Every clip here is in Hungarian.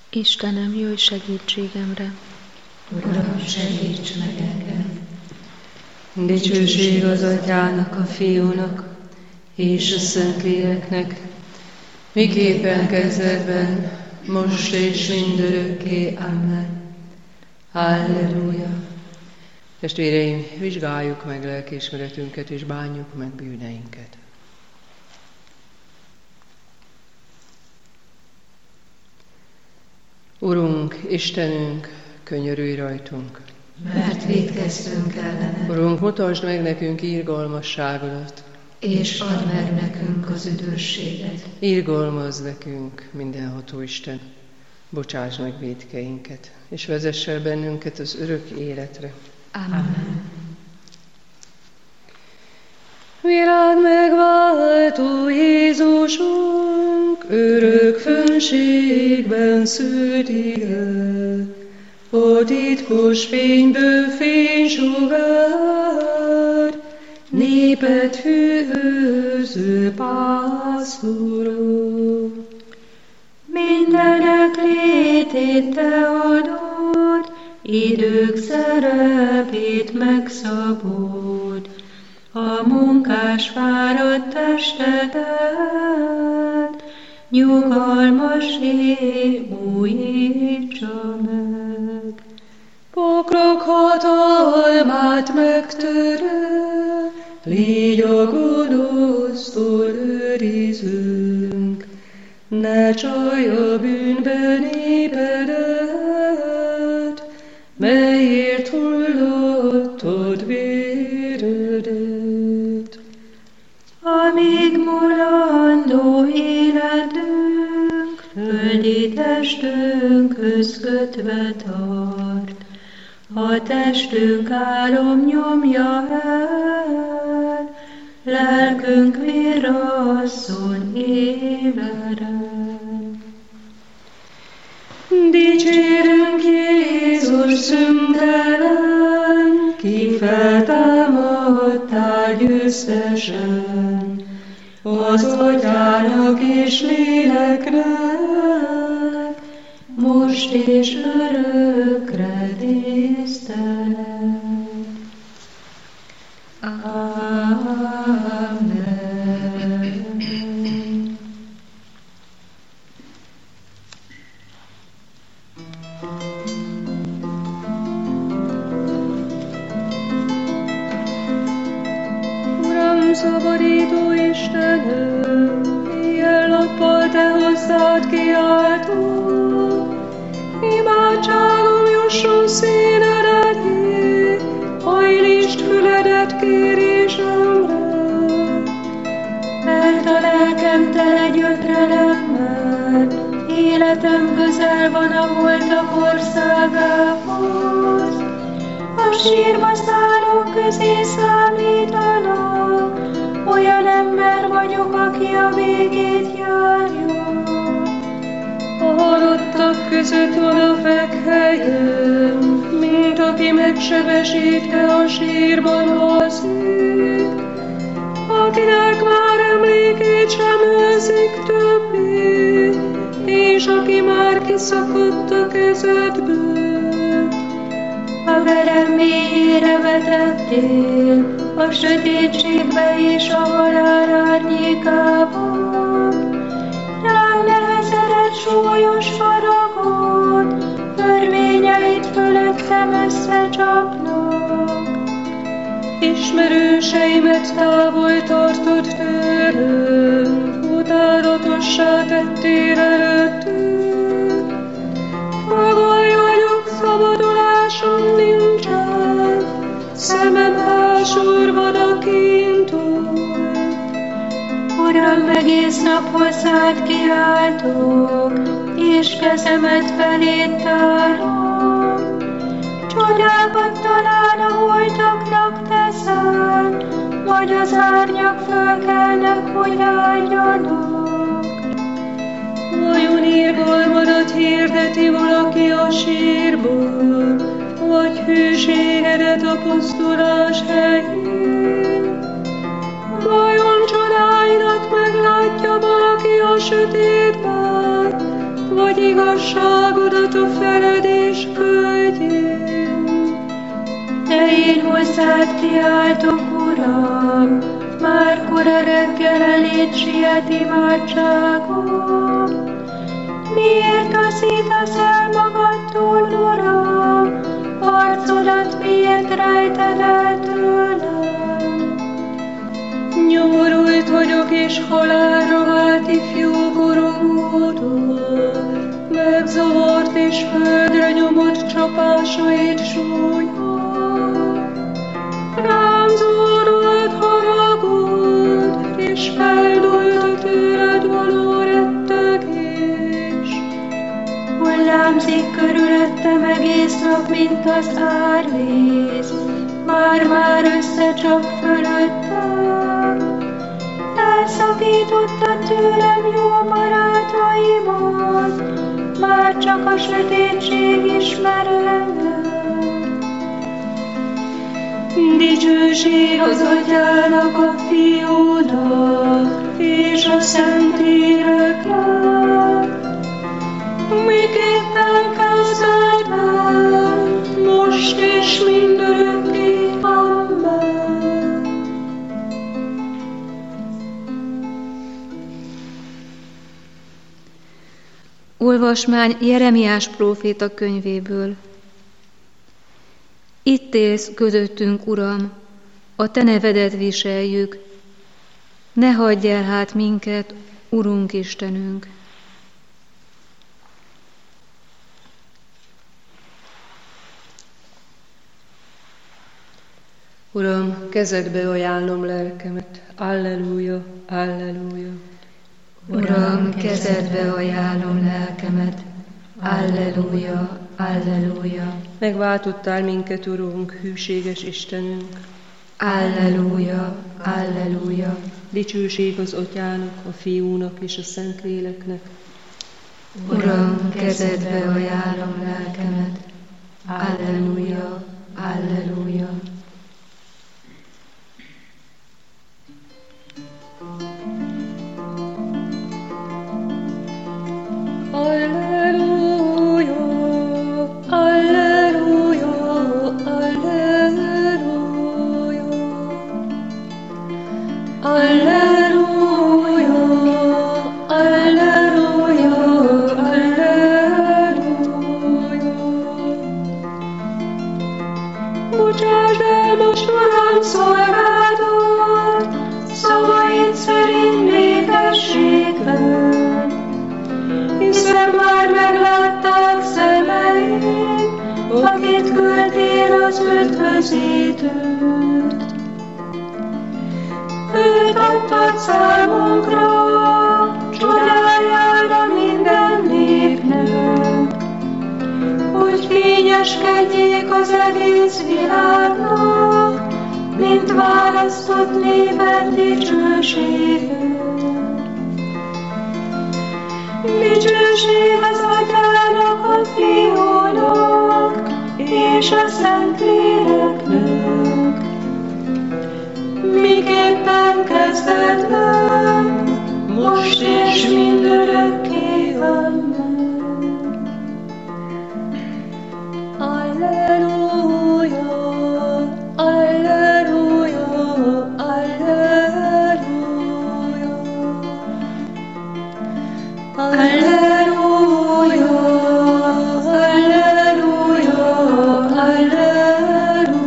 Istenem, jöjj segítségemre! Uram, segíts meg engem! Dicsőség az Atyának, a Fiúnak és a Szentléleknek, miképpen kezdetben, most és mindörökké. Amen. Halleluja! Testvéreim, vizsgáljuk meg lelkiismeretünket és bánjuk meg bűneinket. Urunk, Istenünk, könyörülj rajtunk! Mert vétkeztünk ellene. Urunk, mutasd meg nekünk irgalmasságodat, és add meg nekünk az üdvösséget. Irgalmazz nekünk, mindenható Isten, bocsáss meg vétkeinket, és vezess el bennünket az örök életre. Amen. Világ megváltó Jézusunk, örök fönségben szült ige, a titkos fényből fénysugár, népet hűző pásztorok. Mindenek létét te adod, idők szerepét megszabod, a munkás fáradt testedet, nyugalmassé újítsa meg. Pokrok hatalmát megtörő, légy a gonosztól őrizünk, ne csalj a bűnben népedet, melyért hullottad véredet. Amíg mulandó életünk, földi testünkhöz kötve tart, a testünk álom nyomja el, lelkünk virrasszon éberen. Dicsérünk Jézus szüntelen, ki feltámadtál győztesen, az Atyának és Léleknek, most és örökre tisztelet. Amen. Uram, szabadító Istenem, éjjel-nappal te hozzád kiáltok, imádságom jusson színedetjé, hajlítsd füledet kérésemre. Mert a lelkem tele gyötrelemmel, életem közel van a holtak országához. A sírba szállók közé számítanak, olyan ember vagyok, aki a végét járja. A halottak között van a fekhelyem, mint aki megsebesítve a sírban alszik, akinek már emlékét sem őrzik többé, és aki már kiszakadt a kezedből. A verem mélyére vetettél, a sötétségbe és a halál árnyékában. Rám nehezedett súlyos faragot, törvényeit fölöttem összecsapnak. Ismerőseimet távol tartod tőlem, utálatossá tettél előttük. Fogoly vagyok, szabadulásom nincsen, szemem elsurvad a kintól. Uram, egész nap hozzád kiáltok, és kezemet feléd tárom. Csodákat talán a holtaknak teszel, vagy az árnyak fölkelnek, hogy áldjanak. Vajon irgalmadat hirdeti valaki a sírból, vagy hűségedet a pusztulás helyén? Vajon csodáidat meglátja valaki a sötétben, vagy igazságodat a feledés földjén. De én hozzád kiáltok, Uram, már kora reggel eléd siet imádságom. Miért taszítasz el magadtól, Uram, arcodat miért rejted el tőlem? Nyomorult vagyok és halálra vált ifjú borongódom, megzavart és földre nyomott csapásait súlya. Rám zúdult haragod, és feldúlt a tőled való rettegés. Hullámzik körülöttem egész nap, mint az árvíz, már-már összecsap fölöttem. Elszakítottad tőlem jó barátaimat, már csak a sötétség ismer engem. Dicsőség az Atyának, a Fiúnak, és a Szentléleknek, miképpen kezdetben, most és mindörökké. Amen. Olvasmány Jeremiás próféta könyvéből. Itt élsz közöttünk, Uram, a te nevedet viseljük, ne hagyj el hát minket, Urunk Istenünk. Uram, kezedbe ajánlom lelkemet, alleluja, alleluja. Uram, kezedbe ajánlom lelkemet, alleluja, alleluja. Megváltottál minket, Urunk, hűséges Istenünk. Alleluja, alleluja. Dicsőség az Atyának, a Fiúnak és a Szentléleknek. Uram, kezedbe ajánlom lelkemet, alleluja, alleluja. Alleluja, alleluja, alleluja. Alleluja, alleluja, alleluja. Bocsásd el most, Uram, szolgádat, szavaid szerint népességben, hiszen már meglátták szemeim, akit küldtél az üdvözítőt. Őt adtad számunkra, csodájára minden népnek, hogy fényeskedjék az egész világnak, mint választott néped dicsőséget. Dicsőség az Atyának, a Fiúnak és a Szentléleknek, miképpen kezdetben, most és mindörökké. Amen. Alleluja, alleluja, alleluja. Alleluja, alleluja, alleluja.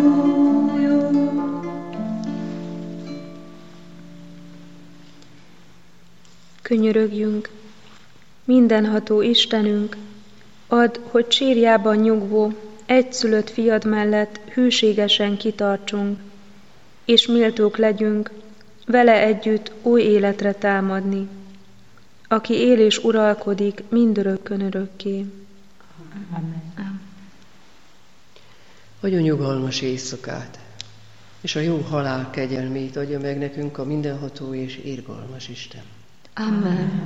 Könyörögjünk, mindenható Istenünk, add, hogy sírjában nyugvó, egyszülött fiad mellett hűségesen kitartsunk, és méltók legyünk vele együtt új életre támadni, aki él és uralkodik mindörökkön örökké. Amen. Adjon nyugalmas éjszakát, és a jó halál kegyelmét adja meg nekünk a mindenható és irgalmas Isten. Amen.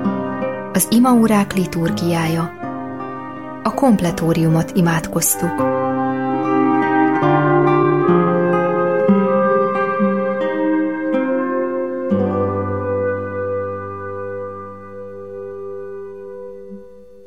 Az imaórák liturgiája. A kompletóriumot imádkoztuk.